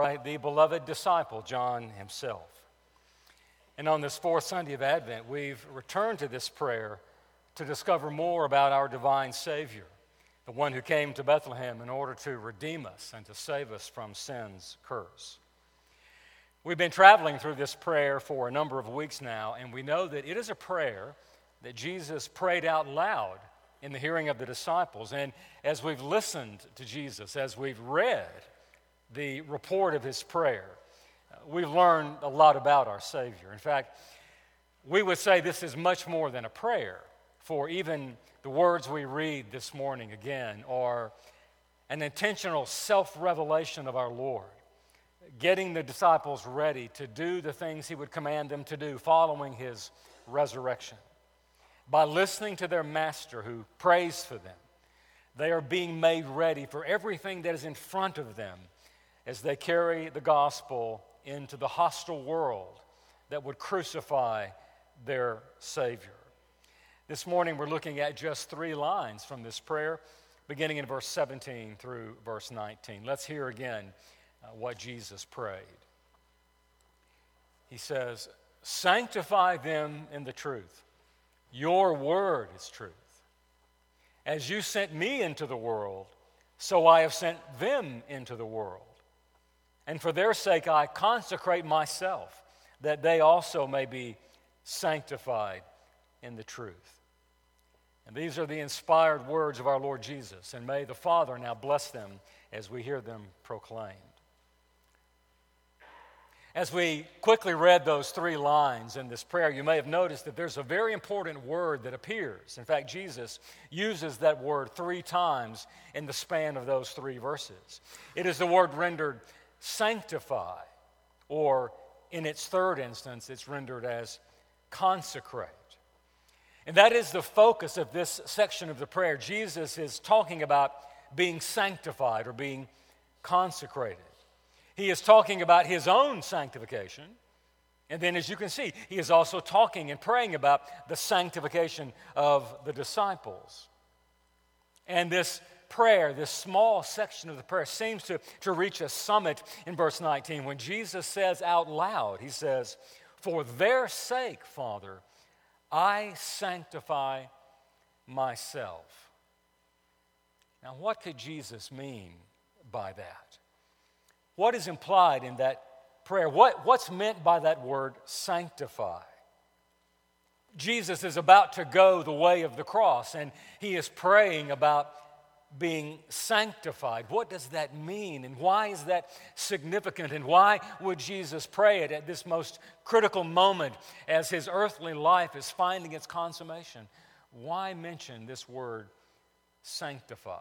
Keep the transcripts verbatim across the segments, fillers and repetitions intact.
for the beloved disciple, John himself. And on this fourth Sunday of Advent, we've returned to this prayer to discover more about our divine Savior, the one who came to Bethlehem in order to redeem us and to save us from sin's curse. We've been traveling through this prayer for a number of weeks now, and we know that it is a prayer that Jesus prayed out loud in the hearing of the disciples. And as we've listened to Jesus, as we've read the report of his prayer, we've learned a lot about our Savior. In fact, we would say this is much more than a prayer, for even the words we read this morning again are an intentional self-revelation of our Lord, getting the disciples ready to do the things he would command them to do following his resurrection. By listening to their master who prays for them, they are being made ready for everything that is in front of them as they carry the gospel into the hostile world that would crucify their Savior. This morning we're looking at just three lines from this prayer, beginning in verse seventeen through verse nineteen. Let's hear again uh, what Jesus prayed. He says, "Sanctify them in the truth. Your word is truth. As you sent me into the world, so I have sent them into the world. And for their sake I consecrate myself, that they also may be sanctified in the truth." And these are the inspired words of our Lord Jesus, and may the Father now bless them as we hear them proclaimed. As we quickly read those three lines in this prayer, you may have noticed that there's a very important word that appears. In fact, Jesus uses that word three times in the span of those three verses. It is the word rendered sanctify, or in its third instance, it's rendered as consecrate. And that is the focus of this section of the prayer. Jesus is talking about being sanctified or being consecrated. He is talking about his own sanctification. And then, as you can see, he is also talking and praying about the sanctification of the disciples. And this prayer, this small section of the prayer, seems to, to reach a summit in verse nineteen when Jesus says out loud, he says, "For their sake, Father, I sanctify myself." Now, what could Jesus mean by that? What is implied in that prayer? What, what's meant by that word sanctify? Jesus is about to go the way of the cross, and he is praying about being sanctified. What does that mean, and why is that significant, and why would Jesus pray it at this most critical moment as his earthly life is finding its consummation? Why mention this word sanctify?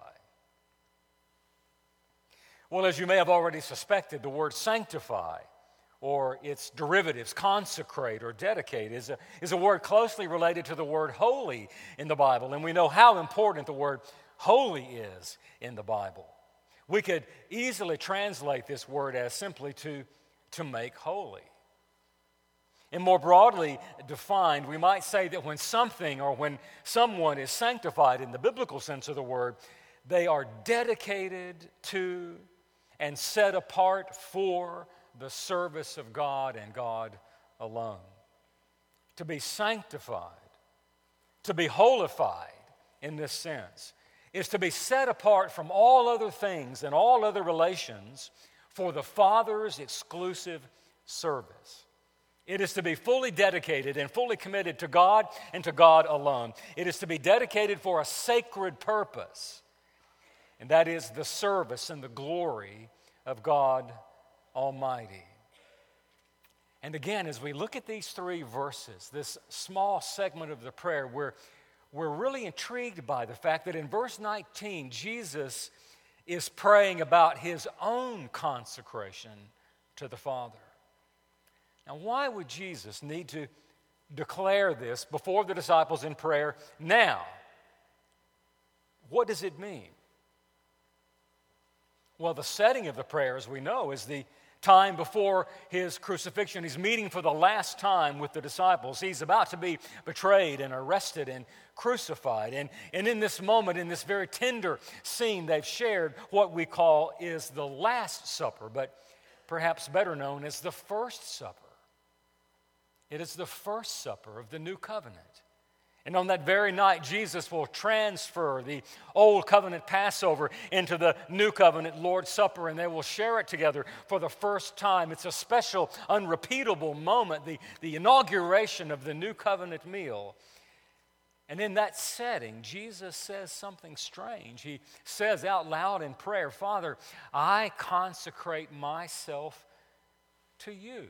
Well, as you may have already suspected, the word sanctify, or its derivatives, consecrate or dedicate, is a, is a word closely related to the word holy in the Bible, and we know how important the word holy is in the Bible. We could easily translate this word as simply to, to make holy. And more broadly defined, we might say that when something or when someone is sanctified in the biblical sense of the word, they are dedicated to and set apart for the service of God and God alone. To be sanctified, to be holified in this sense, is to be set apart from all other things and all other relations for the Father's exclusive service. It is to be fully dedicated and fully committed to God and to God alone. It is to be dedicated for a sacred purpose, and that is the service and the glory of God Almighty. And again, as we look at these three verses, this small segment of the prayer, we're We're really intrigued by the fact that in verse nineteen, Jesus is praying about his own consecration to the Father. Now, why would Jesus need to declare this before the disciples in prayer now? What does it mean? Well, the setting of the prayer, as we know, is the time before his crucifixion. He's meeting for the last time with the disciples. He's about to be betrayed and arrested and crucified. And, and in this moment, in this very tender scene, they've shared what we call is the Last Supper. But perhaps better known as the First Supper. It is the first supper of the new covenant. And on that very night, Jesus will transfer the old covenant Passover into the new covenant Lord's Supper, and they will share it together for the first time. It's a special, unrepeatable moment, the, the inauguration of the new covenant meal. And in that setting, Jesus says something strange. He says out loud in prayer, "Father, I consecrate myself to you."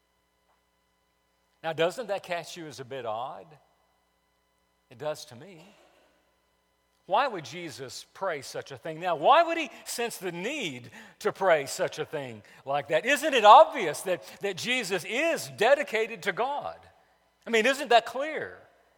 Now, doesn't that catch you as a bit odd? It does to me. Why would Jesus pray such a thing? Now, why would he sense the need to pray such a thing like that? Isn't it obvious that, that Jesus is dedicated to God? I mean, isn't that clear?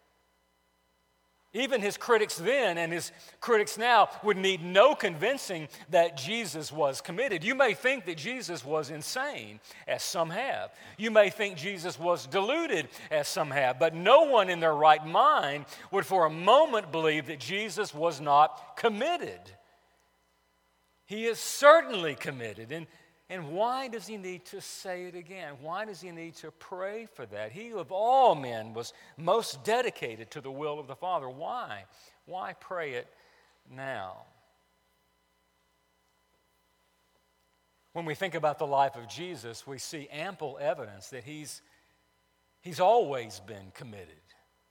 Even his critics then and his critics now would need no convincing that Jesus was committed. You may think that Jesus was insane, as some have. You may think Jesus was deluded, as some have. But no one in their right mind would for a moment believe that Jesus was not committed. He is certainly committed. And And why does he need to say it again? Why does he need to pray for that? He of all men was most dedicated to the will of the Father. Why? Why pray it now? When we think about the life of Jesus, we see ample evidence that he's, he's always been committed.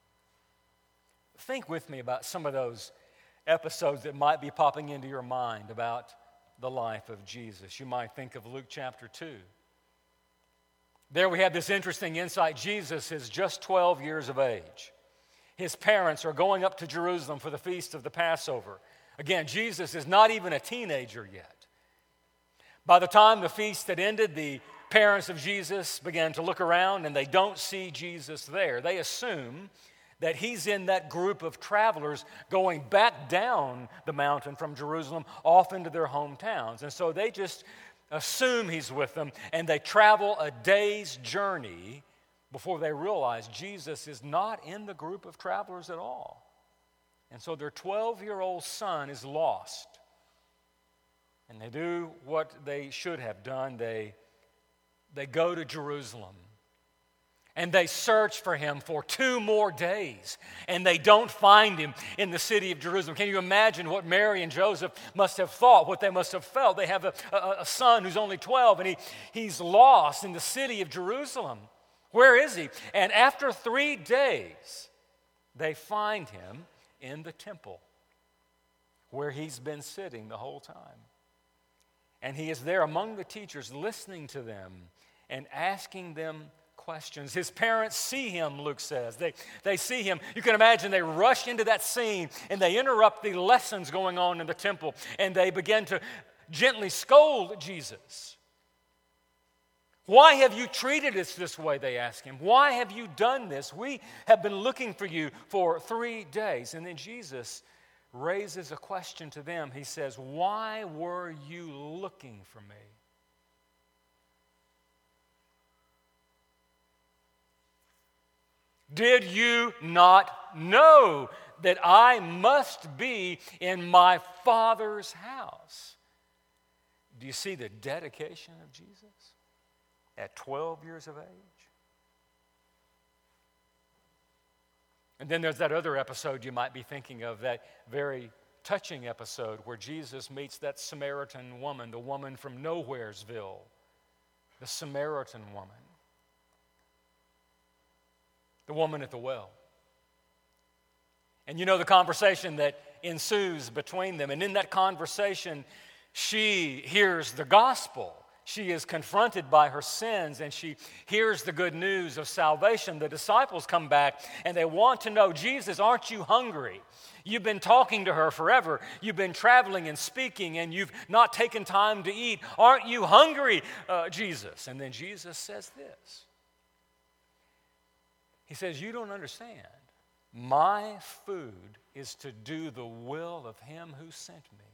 Think with me about some of those episodes that might be popping into your mind about the life of Jesus. You might think of Luke chapter two. There we have this interesting insight. Jesus is just twelve years of age. His parents are going up to Jerusalem for the feast of the Passover. Again, Jesus is not even a teenager yet. By the time the feast had ended, the parents of Jesus began to look around and they don't see Jesus there. They assume that he's in that group of travelers going back down the mountain from Jerusalem off into their hometowns. And so they just assume he's with them, and they travel a day's journey before they realize Jesus is not in the group of travelers at all. And so their twelve-year-old son is lost. And they do what they should have done. They, they go to Jerusalem. And they search for him for two more days, and they don't find him in the city of Jerusalem. Can you imagine what Mary and Joseph must have thought, what they must have felt? They have a, a, a son who's only twelve, and he, he's lost in the city of Jerusalem. Where is he? And after three days, they find him in the temple where he's been sitting the whole time. And he is there among the teachers, listening to them and asking them questions. His parents see him, Luke says. They, they see him. You can imagine they rush into that scene and they interrupt the lessons going on in the temple, and they begin to gently scold Jesus. "Why have you treated us this way?" they ask him. "Why have you done this? We have been looking for you for three days. And then Jesus raises a question to them. He says, "Why were you looking for me?" Did you not know that I must be in my Father's house? Do you see the dedication of Jesus at twelve years of age? And then there's that other episode you might be thinking of, that very touching episode where Jesus meets that Samaritan woman, the woman from Nowheresville, the Samaritan woman. The woman at the well. And you know the conversation that ensues between them. And in that conversation, she hears the gospel. She is confronted by her sins, and she hears the good news of salvation. The disciples come back, and they want to know, "Jesus, aren't you hungry? You've been talking to her forever. You've been traveling and speaking, and you've not taken time to eat. Aren't you hungry, uh, Jesus?" And then Jesus says this. He says, "You don't understand. My food is to do the will of him who sent me."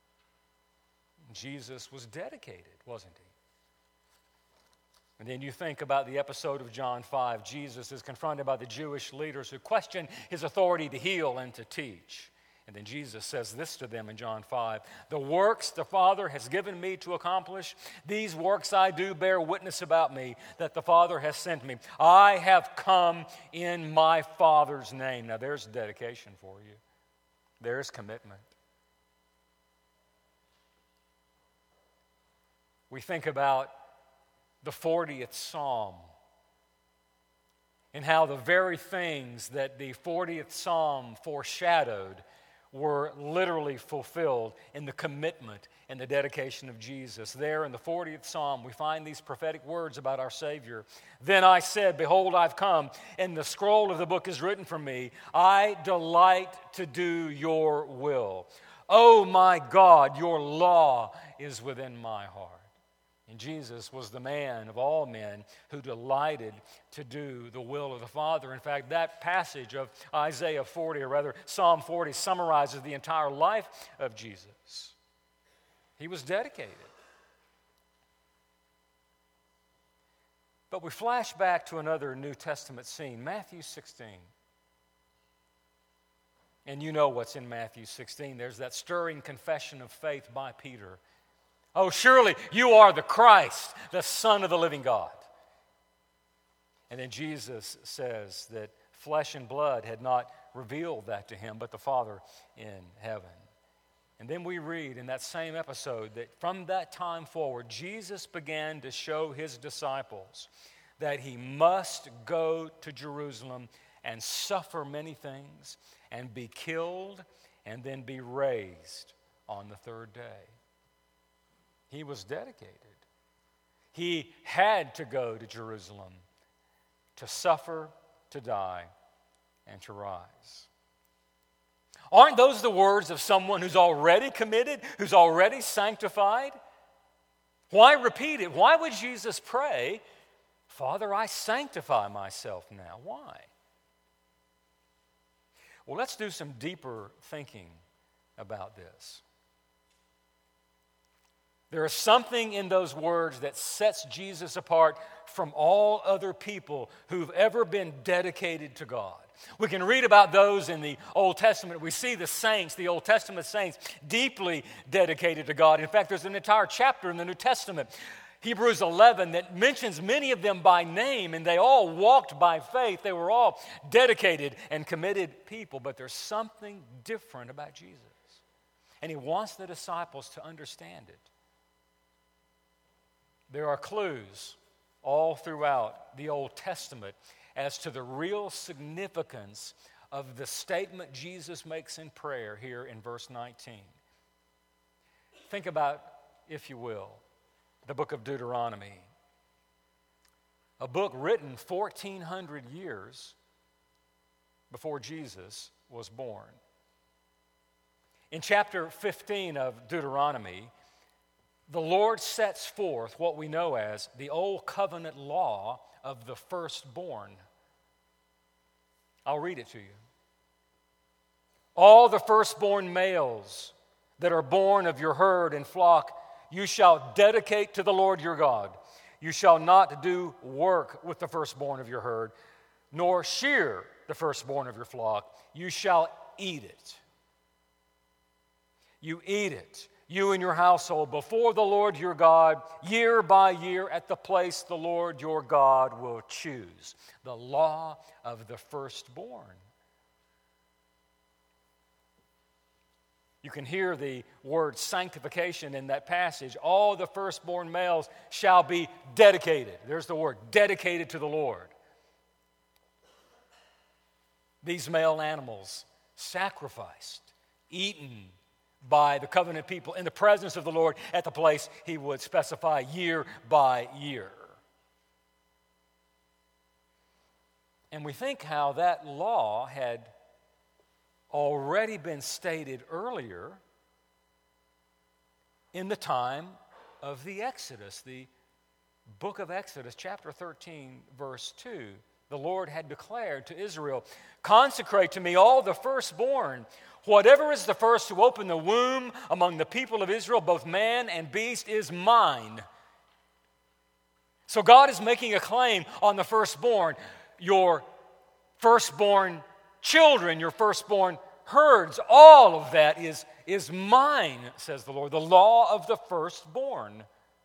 Jesus was dedicated, wasn't he? And then you think about the episode of John five. Jesus is confronted by the Jewish leaders who question his authority to heal and to teach. And then Jesus says this to them in John five, the works the Father has given me to accomplish, these works I do bear witness about me, that the Father has sent me. I have come in my Father's name. Now there's dedication for you. There's commitment. We think about the fortieth Psalm and how the very things that the fortieth Psalm foreshadowed were literally fulfilled in the commitment and the dedication of Jesus. There in the fortieth Psalm, we find these prophetic words about our Savior. Then I said, behold, I've come, and the scroll of the book is written for me. I delight to do your will. Oh my God, your law is within my heart. And Jesus was the man of all men who delighted to do the will of the Father. In fact, that passage of Isaiah forty, or rather Psalm forty, summarizes the entire life of Jesus. He was dedicated. But we flash back to another New Testament scene, Matthew sixteen. And you know what's in Matthew sixteen. There's that stirring confession of faith by Peter. Oh, surely you are the Christ, the Son of the living God. And then Jesus says that flesh and blood had not revealed that to him, but the Father in heaven. And then we read in that same episode that from that time forward, Jesus began to show his disciples that he must go to Jerusalem and suffer many things and be killed and then be raised on the third day. He was dedicated. He had to go to Jerusalem to suffer, to die, and to rise. Aren't those the words of someone who's already committed, who's already sanctified? Why repeat it? Why would Jesus pray, Father, I sanctify myself now? Why? Well, let's do some deeper thinking about this. There is something in those words that sets Jesus apart from all other people who've ever been dedicated to God. We can read about those in the Old Testament. We see the saints, the Old Testament saints, deeply dedicated to God. In fact, there's an entire chapter in the New Testament, Hebrews eleven, that mentions many of them by name, and they all walked by faith. They were all dedicated and committed people, but there's something different about Jesus. And he wants the disciples to understand it. There are clues all throughout the Old Testament as to the real significance of the statement Jesus makes in prayer here in verse nineteen. Think about, if you will, the book of Deuteronomy, a book written fourteen hundred years before Jesus was born. In chapter fifteen of Deuteronomy, the Lord sets forth what we know as the Old Covenant law of the firstborn. I'll read it to you. All the firstborn males that are born of your herd and flock, you shall dedicate to the Lord your God. You shall not do work with the firstborn of your herd, nor shear the firstborn of your flock. You shall eat it. You eat it, you and your household, before the Lord your God, year by year at the place the Lord your God will choose. The law of the firstborn. You can hear the word sanctification in that passage. All the firstborn males shall be dedicated. There's the word, dedicated to the Lord. These male animals sacrificed, eaten by the covenant people in the presence of the Lord at the place he would specify year by year. And we think how that law had already been stated earlier in the time of the Exodus, the book of Exodus, chapter thirteen, verse two. The Lord had declared to Israel, consecrate to me all the firstborn. Whatever is the first to open the womb among the people of Israel, both man and beast, is mine. So God is making a claim on the firstborn. Your firstborn children, your firstborn herds, all of that is, is mine, says the Lord, the law of the firstborn.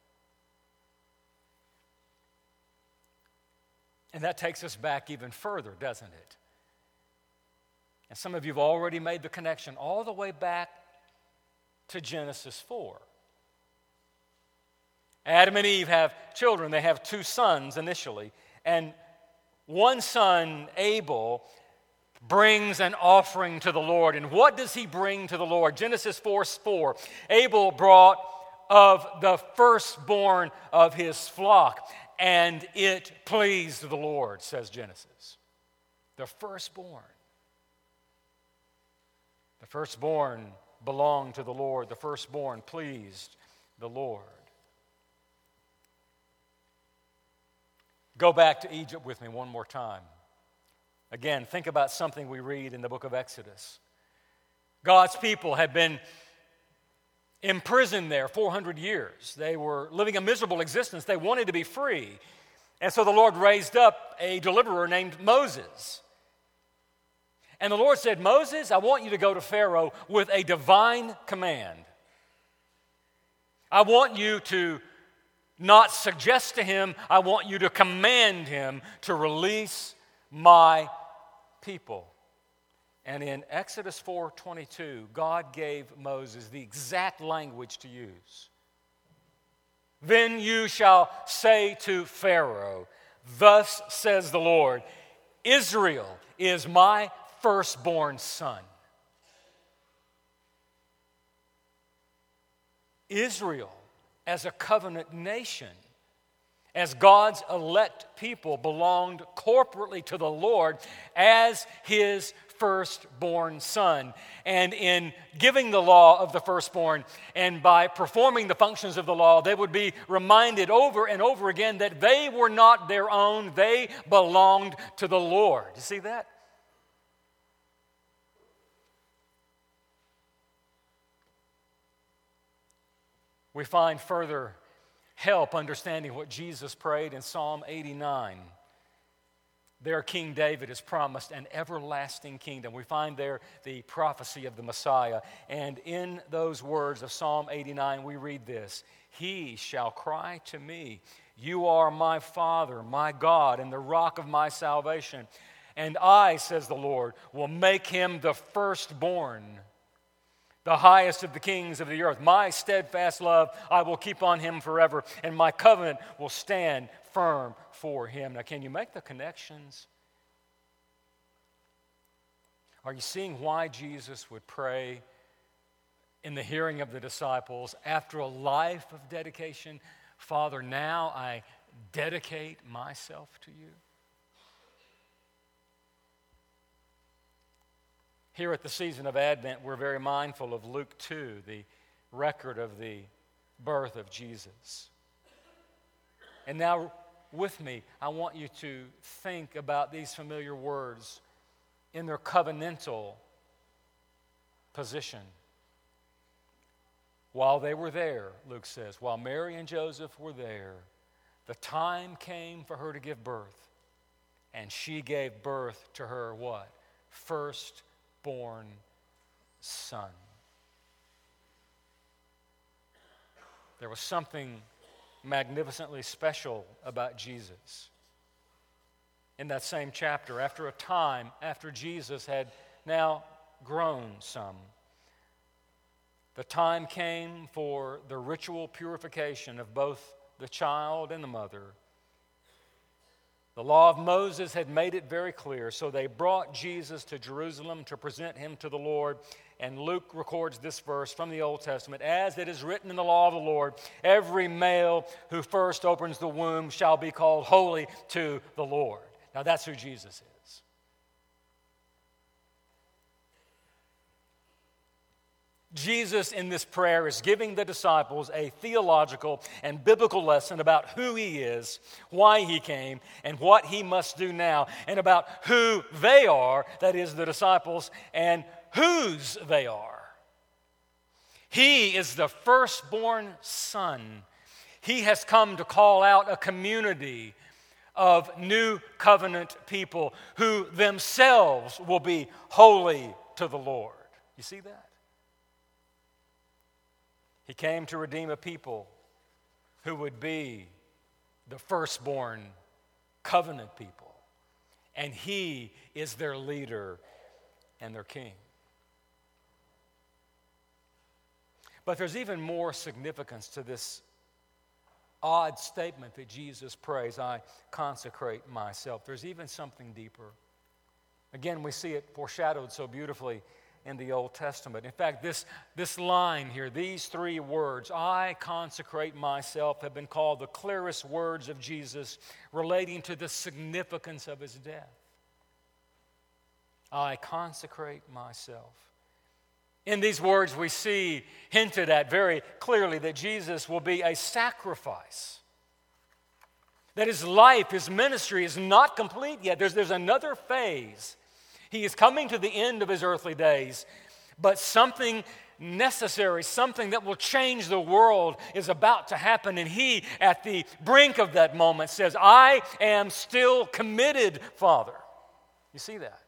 And that takes us back even further, doesn't it? And some of you have already made the connection all the way back to Genesis four. Adam and Eve have children. They have two sons initially. And one son, Abel, brings an offering to the Lord. And what does he bring to the Lord? Genesis four four. Abel brought of the firstborn of his flock, and it pleased the Lord, says Genesis. The firstborn. The firstborn belonged to the Lord. The firstborn pleased the Lord. Go back to Egypt with me one more time. Again, think about something we read in the book of Exodus. God's people had been imprisoned there four hundred years. They were living a miserable existence. They wanted to be free. And so the Lord raised up a deliverer named Moses. And the Lord said, Moses, I want you to go to Pharaoh with a divine command. I want you to not suggest to him, I want you to command him to release my people. And in Exodus four twenty-two, God gave Moses the exact language to use. Then you shall say to Pharaoh, thus says the Lord, Israel is my firstborn son. Israel, as a covenant nation, as God's elect people, belonged corporately to the Lord as his firstborn son. And in giving the law of the firstborn and by performing the functions of the law, they would be reminded over and over again that they were not their own, they belonged to the Lord. You see that? We find further help understanding what Jesus prayed in Psalm eighty-nine. There King David is promised an everlasting kingdom. We find there the prophecy of the Messiah. And in those words of Psalm eighty-nine, we read this, He shall cry to me, you are my Father, my God, and the rock of my salvation. And I, says the Lord, will make him the firstborn, the highest of the kings of the earth. My steadfast love I will keep on him forever, and my covenant will stand firm for him. Now, can you make the connections? Are you seeing why Jesus would pray in the hearing of the disciples after a life of dedication? Father, now I dedicate myself to you. Here at the season of Advent, we're very mindful of Luke two, the record of the birth of Jesus. And now, with me, I want you to think about these familiar words in their covenantal position. While they were there, Luke says, while Mary and Joseph were there, the time came for her to give birth. And she gave birth to her what? First born son. There was something magnificently special about Jesus. In that same chapter, after a time, after Jesus had now grown some, the time came for the ritual purification of both the child and the mother. The law of Moses had made it very clear, so they brought Jesus to Jerusalem to present him to the Lord. And Luke records this verse from the Old Testament, as it is written in the law of the Lord, every male who first opens the womb shall be called holy to the Lord. Now that's who Jesus is. Jesus in this prayer is giving the disciples a theological and biblical lesson about who he is, why he came, and what he must do now, and about who they are, that is the disciples, and whose they are. He is the firstborn son. He has come to call out a community of new covenant people who themselves will be holy to the Lord. You see that? He came to redeem a people who would be the firstborn covenant people. And he is their leader and their king. But there's even more significance to this odd statement that Jesus prays, I consecrate myself. There's even something deeper. Again, we see it foreshadowed so beautifully in the Old Testament. In fact, this, this line here, these three words, I consecrate myself, have been called the clearest words of Jesus relating to the significance of his death. I consecrate myself. In these words, we see hinted at very clearly that Jesus will be a sacrifice. That his life, his ministry is not complete yet. There's, there's another phase. He is coming to the end of his earthly days, but something necessary, something that will change the world is about to happen. And he, at the brink of that moment, says, I am still committed, Father. You see that?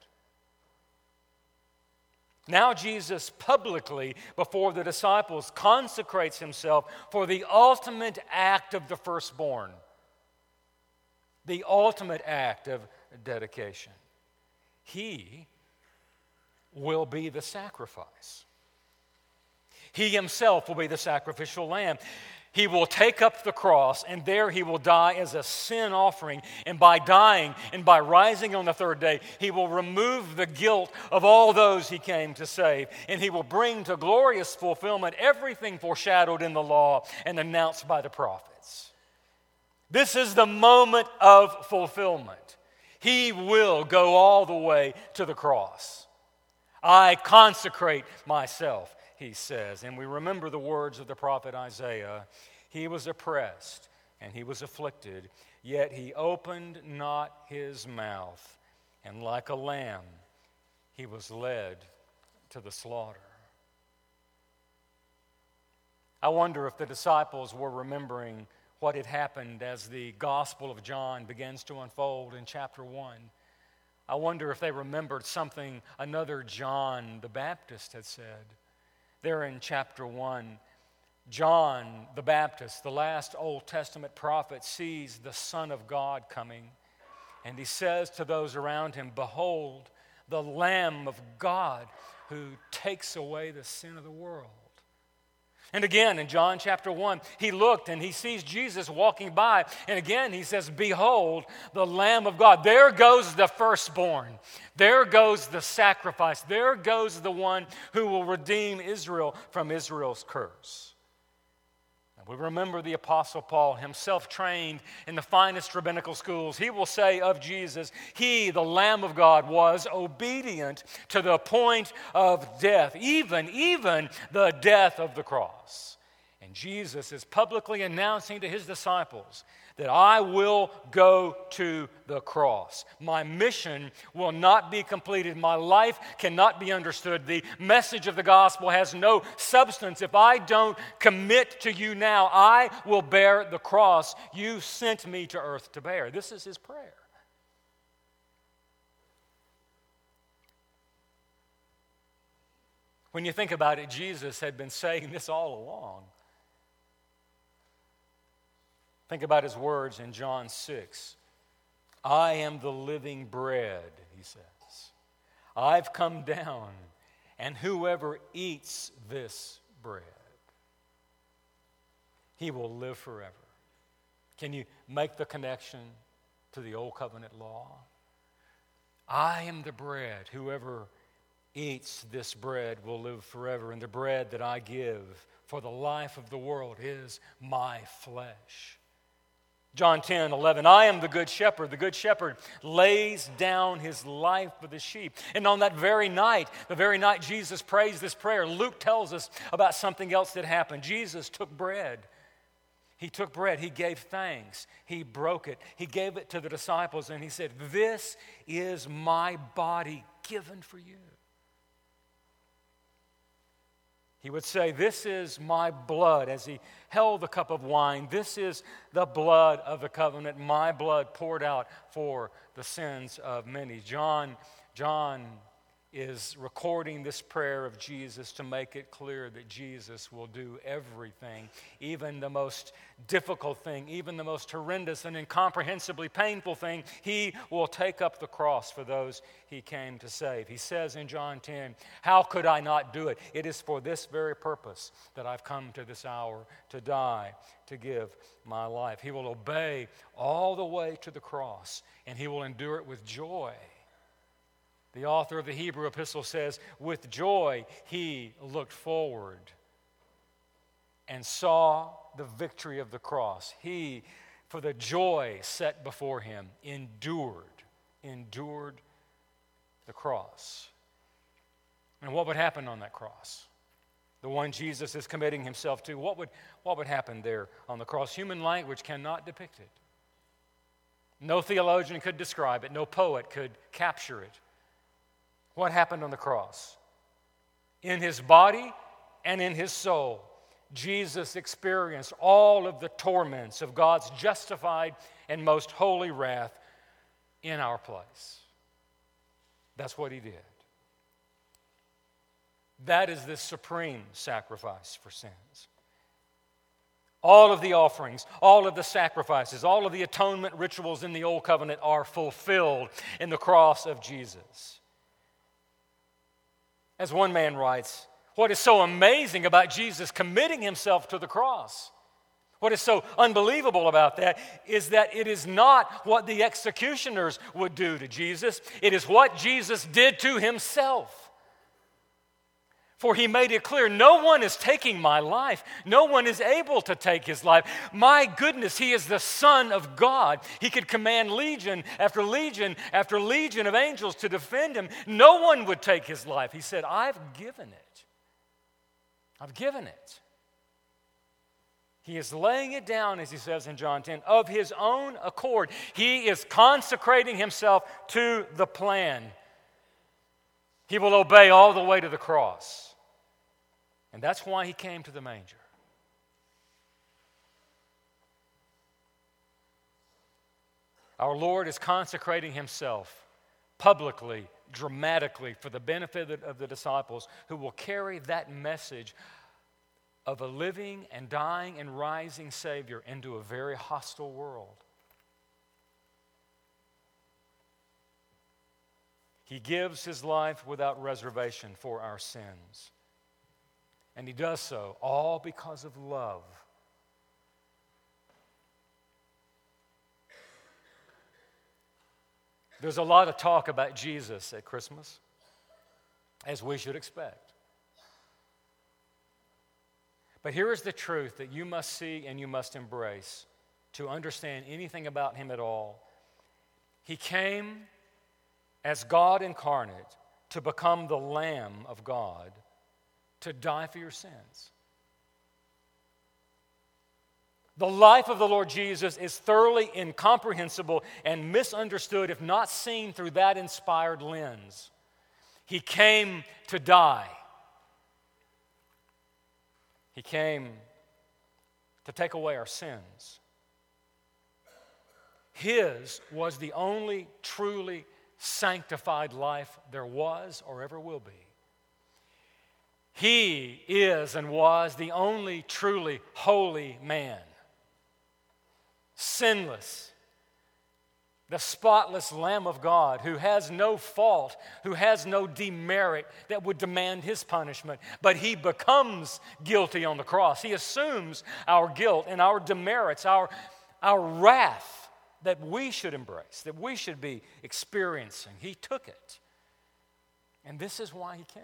Now Jesus publicly, before the disciples, consecrates himself for the ultimate act of the firstborn. The ultimate act of dedication. He will be the sacrifice. He himself will be the sacrificial lamb. He will take up the cross, and there he will die as a sin offering. And by dying and by rising on the third day, he will remove the guilt of all those he came to save. And he will bring to glorious fulfillment everything foreshadowed in the law and announced by the prophets. This is the moment of fulfillment. He will go all the way to the cross. I consecrate myself, he says. And we remember the words of the prophet Isaiah. He was oppressed and he was afflicted, yet he opened not his mouth. And like a lamb, he was led to the slaughter. I wonder if the disciples were remembering what had happened as the Gospel of John begins to unfold in chapter one. I wonder if they remembered something another John the Baptist had said. There in chapter one, John the Baptist, the last Old Testament prophet, sees the Son of God coming. And he says to those around him, behold, the Lamb of God who takes away the sin of the world. And again, in John chapter one, he looked and he sees Jesus walking by. And again, he says, behold, the Lamb of God. There goes the firstborn. There goes the sacrifice. There goes the one who will redeem Israel from Israel's curse. We remember the Apostle Paul, himself trained in the finest rabbinical schools. He will say of Jesus, he, the Lamb of God, was obedient to the point of death, even, even the death of the cross. And Jesus is publicly announcing to his disciples that I will go to the cross. My mission will not be completed. My life cannot be understood. The message of the gospel has no substance if I don't commit to you now. I will bear the cross you sent me to earth to bear. This is his prayer. When you think about it, Jesus had been saying this all along. Think about his words in John six. I am the living bread, he says. I've come down, and whoever eats this bread, he will live forever. Can you make the connection to the Old Covenant law? I am the bread. Whoever eats this bread will live forever, and the bread that I give for the life of the world is my flesh. John ten, eleven, I am the good shepherd. The good shepherd lays down his life for the sheep. And on that very night, the very night Jesus prays this prayer, Luke tells us about something else that happened. Jesus took bread. He took bread. He gave thanks. He broke it. He gave it to the disciples, and he said, this is my body given for you. He would say, this is my blood, as he held the cup of wine. This is the blood of the covenant, my blood poured out for the sins of many. John, John is recording this prayer of Jesus to make it clear that Jesus will do everything, even the most difficult thing, even the most horrendous and incomprehensibly painful thing. He will take up the cross for those he came to save. He says in John ten, "How could I not do it? It is for this very purpose that I've come to this hour, to die, to give my life." He will obey all the way to the cross, and he will endure it with joy. The author of the Hebrew epistle says, "With joy he looked forward and saw the victory of the cross." He, for the joy set before him, endured, endured the cross. And what would happen on that cross? The one Jesus is committing himself to. What would, what would happen there on the cross? Human language cannot depict it. No theologian could describe it. No poet could capture it. What happened on the cross? In his body and in his soul, Jesus experienced all of the torments of God's justified and most holy wrath in our place. That's what he did. That is the supreme sacrifice for sins. All of the offerings, all of the sacrifices, all of the atonement rituals in the Old Covenant are fulfilled in the cross of Jesus. As one man writes, what is so amazing about Jesus committing himself to the cross, what is so unbelievable about that, is that it is not what the executioners would do to Jesus. It is what Jesus did to himself. For he made it clear, no one is taking my life. No one is able to take his life. My goodness, he is the Son of God. He could command legion after legion after legion of angels to defend him. No one would take his life. He said, I've given it. I've given it. He is laying it down, as he says in John ten, of his own accord. He is consecrating himself to the plan. He will obey all the way to the cross. And that's why he came to the manger. Our Lord is consecrating himself publicly, dramatically, for the benefit of the disciples who will carry that message of a living and dying and rising Savior into a very hostile world. He gives his life without reservation for our sins. And he does so all because of love. There's a lot of talk about Jesus at Christmas, as we should expect. But here is the truth that you must see and you must embrace to understand anything about him at all. He came as God incarnate to become the Lamb of God, to die for your sins. The life of the Lord Jesus is thoroughly incomprehensible and misunderstood if not seen through that inspired lens. He came to die. He came to take away our sins. His was the only truly sanctified life there was or ever will be. He is and was the only truly holy man. Sinless, the spotless Lamb of God who has no fault, who has no demerit that would demand his punishment, but he becomes guilty on the cross. He assumes our guilt and our demerits, our, our wrath that we should embrace, that we should be experiencing. He took it. And this is why he came.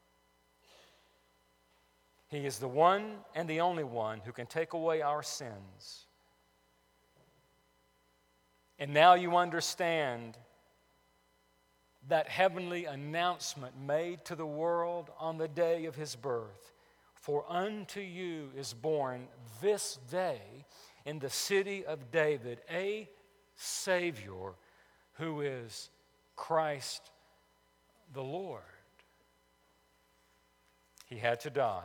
He is the one and the only one who can take away our sins. And now you understand that heavenly announcement made to the world on the day of his birth. For unto you is born this day in the city of David a Savior who is Christ the Lord. He had to die.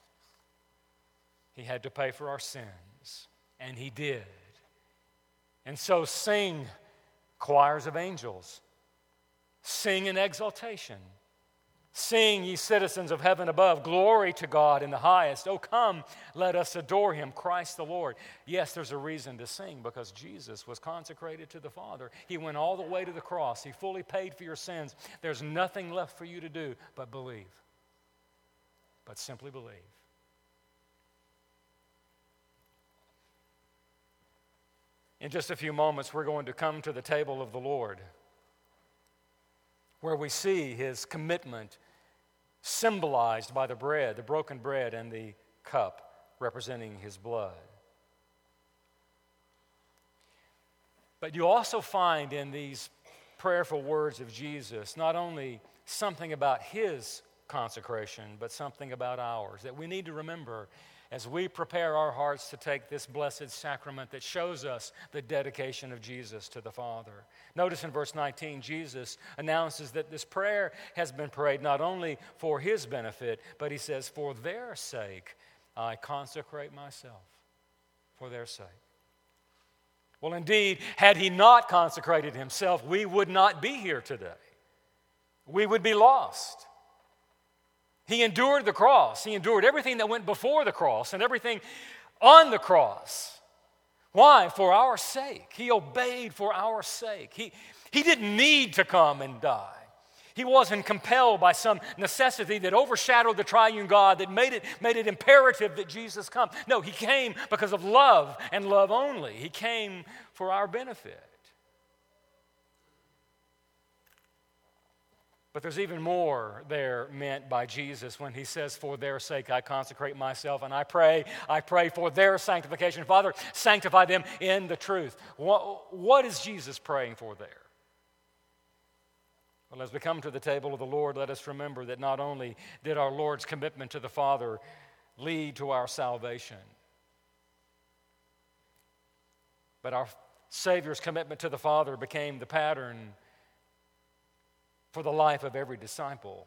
He had to pay for our sins, and he did. And so sing, choirs of angels. Sing in exaltation. Sing, ye citizens of heaven above, glory to God in the highest. Oh, come, let us adore him, Christ the Lord. Yes, there's a reason to sing because Jesus was consecrated to the Father. He went all the way to the cross. He fully paid for your sins. There's nothing left for you to do but believe. But simply believe. In just a few moments, we're going to come to the table of the Lord, where we see his commitment symbolized by the bread, the broken bread, and the cup representing his blood. But you also find in these prayerful words of Jesus not only something about his consecration, but something about ours that we need to remember as we prepare our hearts to take this blessed sacrament that shows us the dedication of Jesus to the Father. Notice in verse nineteen, Jesus announces that this prayer has been prayed not only for his benefit, but he says, for their sake I consecrate myself. For their sake. Well, indeed, had he not consecrated himself, we would not be here today. We would be lost. He endured the cross. He endured everything that went before the cross and everything on the cross. Why? For our sake. He obeyed for our sake. He, he didn't need to come and die. He wasn't compelled by some necessity that overshadowed the triune God that made it, made it imperative that Jesus come. No, he came because of love and love only. He came for our benefit. But there's even more there meant by Jesus when he says, for their sake I consecrate myself, and I pray, I pray for their sanctification. Father, sanctify them in the truth. What, what is Jesus praying for there? Well, as we come to the table of the Lord, let us remember that not only did our Lord's commitment to the Father lead to our salvation, but our Savior's commitment to the Father became the pattern for the life of every disciple.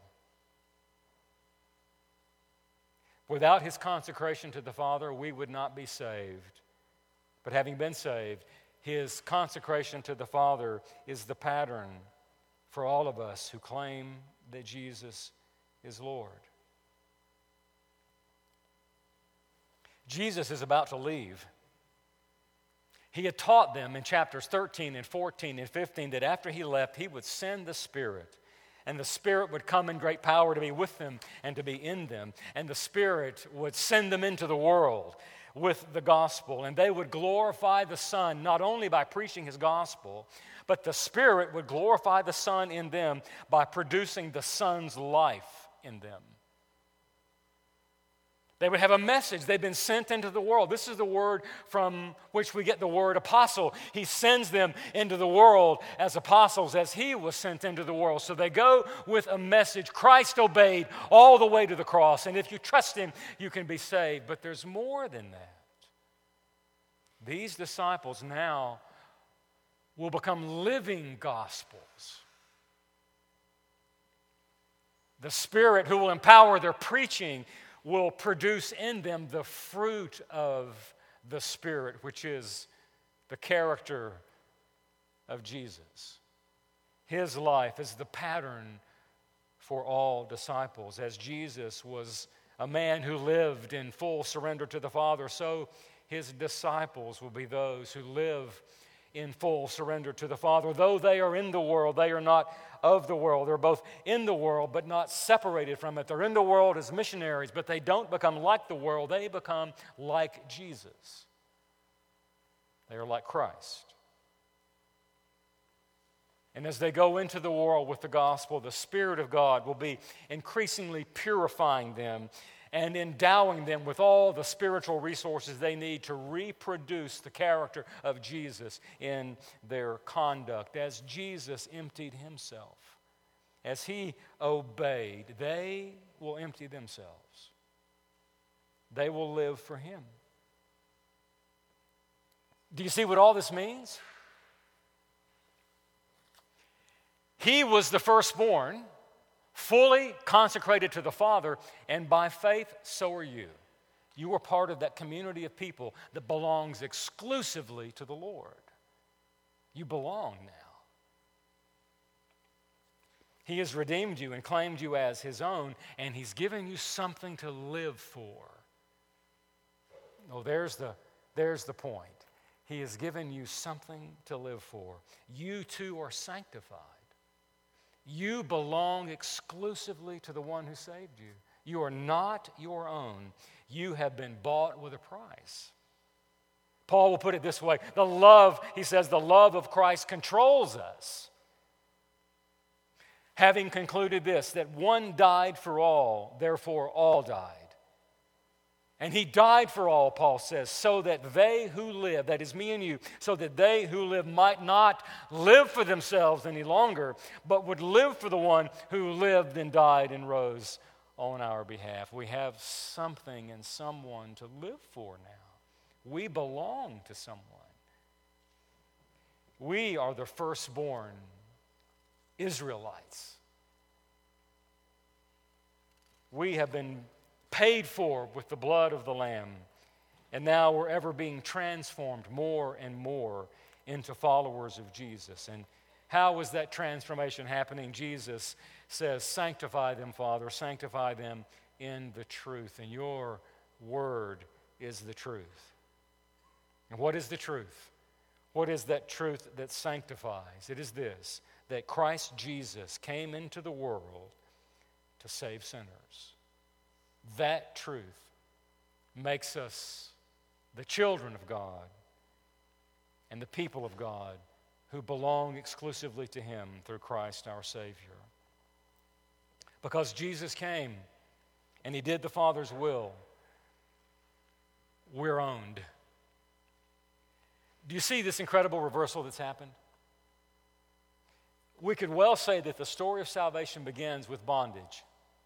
Without his consecration to the Father, we would not be saved. But having been saved, his consecration to the Father is the pattern for all of us who claim that Jesus is Lord. Jesus is about to leave. He had taught them in chapters thirteen and fourteen and fifteen that after he left, he would send the Spirit. And the Spirit would come in great power to be with them and to be in them. And the Spirit would send them into the world with the gospel. And they would glorify the Son not only by preaching his gospel, but the Spirit would glorify the Son in them by producing the Son's life in them. They would have a message. They've been sent into the world. This is the word from which we get the word apostle. He sends them into the world as apostles as he was sent into the world. So they go with a message. Christ obeyed all the way to the cross. And if you trust him, you can be saved. But there's more than that. These disciples now will become living gospels. The Spirit who will empower their preaching will produce in them the fruit of the Spirit, which is the character of Jesus. His life is the pattern for all disciples. As Jesus was a man who lived in full surrender to the Father, so his disciples will be those who live in full surrender to the Father. Though they are in the world, they are not of the world. They're both in the world, but not separated from it. They're in the world as missionaries, but they don't become like the world. They become like Jesus. They are like Christ. And as they go into the world with the gospel, the Spirit of God will be increasingly purifying them and endowing them with all the spiritual resources they need to reproduce the character of Jesus in their conduct. As Jesus emptied himself, as he obeyed, they will empty themselves. They will live for him. Do you see what all this means? He was the firstborn, fully consecrated to the Father, and by faith, so are you. You are part of that community of people that belongs exclusively to the Lord. You belong now. He has redeemed you and claimed you as his own, and he's given you something to live for. Oh, there's the, there's the point. He has given you something to live for. You too are sanctified. You belong exclusively to the one who saved you. You are not your own. You have been bought with a price. Paul will put it this way. The love, he says, the love of Christ controls us. Having concluded this, that one died for all, therefore all died. And he died for all, Paul says, so that they who live, that is me and you, so that they who live might not live for themselves any longer, but would live for the one who lived and died and rose on our behalf. We have something and someone to live for now. We belong to someone. We are the firstborn Israelites. We have been paid for with the blood of the Lamb, and now we're ever being transformed more and more into followers of Jesus. And how is that transformation happening? Jesus says, sanctify them, Father, sanctify them in the truth, and your word is the truth. And what is the truth? What is that truth that sanctifies? It is this, that Christ Jesus came into the world to save sinners. That truth makes us the children of God and the people of God who belong exclusively to him through Christ our Savior. Because Jesus came and he did the Father's will, we're owned. Do you see this incredible reversal that's happened? We could well say that the story of salvation begins with bondage.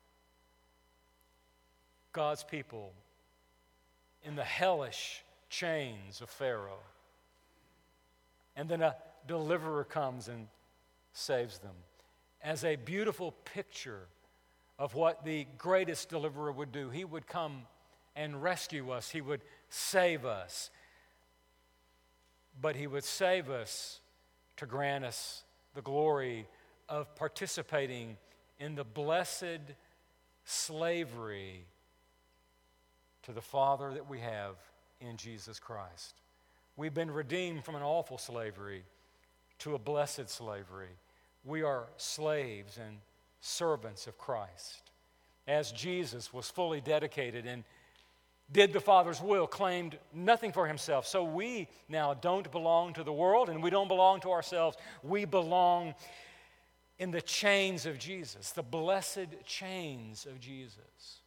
God's people in the hellish chains of Pharaoh. And then a deliverer comes and saves them as a beautiful picture of what the greatest deliverer would do. He would come and rescue us. He would save us. But he would save us to grant us the glory of participating in the blessed slavery to the Father that we have in Jesus Christ. We've been redeemed from an awful slavery to a blessed slavery. We are slaves and servants of Christ. As Jesus was fully dedicated and did the Father's will, claimed nothing for himself. So we now don't belong to the world and we don't belong to ourselves. We belong in the chains of Jesus, the blessed chains of Jesus.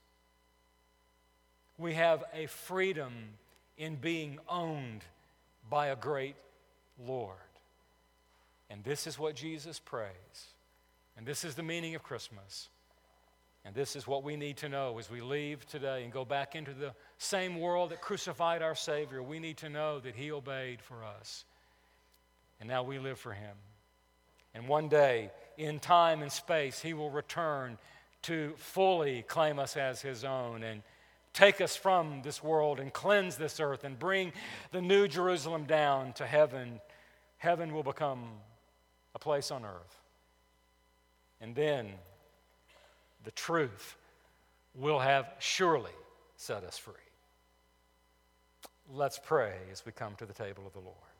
We have a freedom in being owned by a great Lord. And this is what Jesus prays. And this is the meaning of Christmas. And this is what we need to know as we leave today and go back into the same world that crucified our Savior. We need to know that he obeyed for us. And now we live for him. And one day, in time and space, he will return to fully claim us as his own and take us from this world and cleanse this earth and bring the new Jerusalem down to heaven. Heaven will become a place on earth. And then the truth will have surely set us free. Let's pray as we come to the table of the Lord.